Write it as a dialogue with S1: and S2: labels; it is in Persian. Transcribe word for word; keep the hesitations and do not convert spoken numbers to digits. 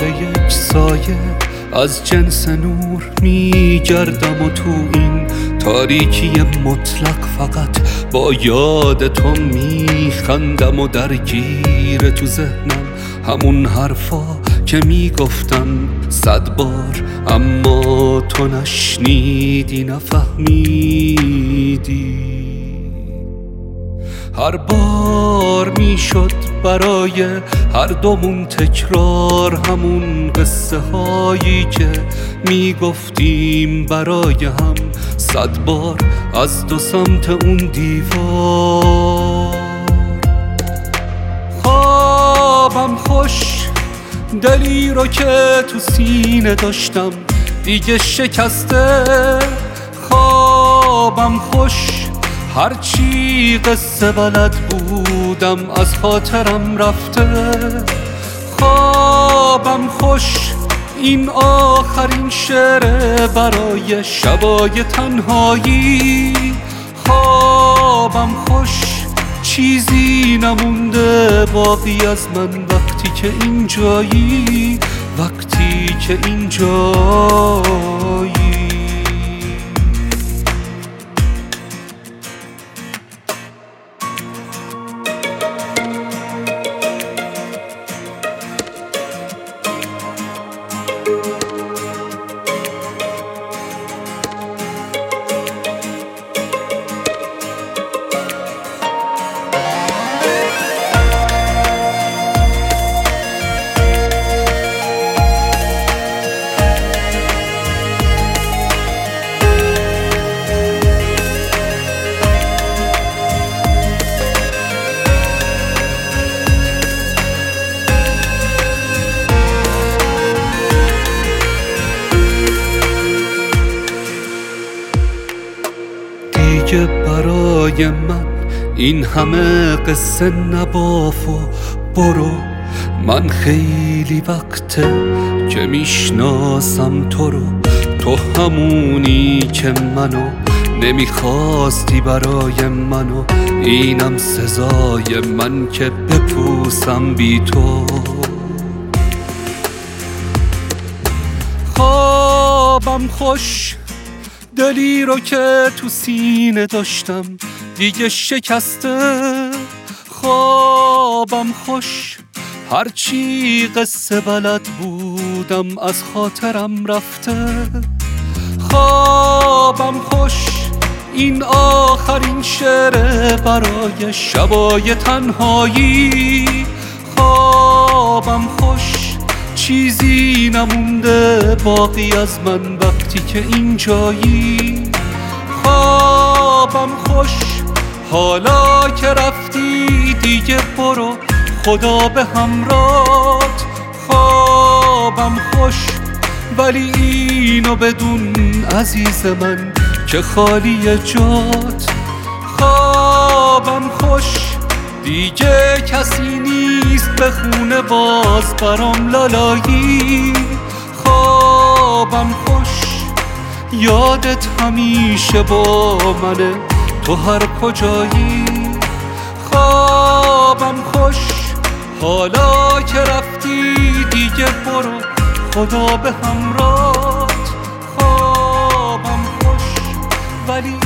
S1: یک سایه از جنس نور میگردم و تو این تاریکی مطلق فقط با یاد تو میخندم و درگیر تو ذهنم همون حرفا که میگفتم صد بار اما تو نشنیدی نفهمیدی. هر بار میشد برای هر دومون تکرار همون قصه هایی که میگفتیم برای هم صد بار از دو سمت اون دیوار. خوابم خوش دلی رو که تو سینه داشتم دیگه شکسته. خوابم خوش هرچی قصه بلد بودم از خاطرم رفته. خوابم خوش این آخرین شعر برای شبای تنهایی. خوابم خوش چیزی نمونده باقی از من وقتی که اینجایی، وقتی که اینجایی. دیگه برای من این همه قصه نباف و برو. من خیلی وقته که میشناسم تو رو، تو همونی که منو نمیخواستی برای منو. اینم سزای من که بپوسم بی تو. خوابم خوش دلی رو که تو سینه داشتم دیگه شکسته. خوابم خوش هرچی قصه بلد بودم از خاطرم رفته. خوابم خوش این آخرین شعر برای شبای تنهایی. خوابم خوش چیزی نمونده باقی از من وقتی که اینجایی. خوابم خوش حالا که رفتی دیگه برو، خدا به همراهت. خوابم خوش ولی اینو بدون عزیز من که خالی جات. خوابم خوش دیگه کسی نیست به خونه باز برام لالایی. خوابم خوش یادت همیشه با منه تو هر کجایی. خوابم خوش حالا که رفتی دیگه برو، خدا به همراهت. خوابم خوش ولی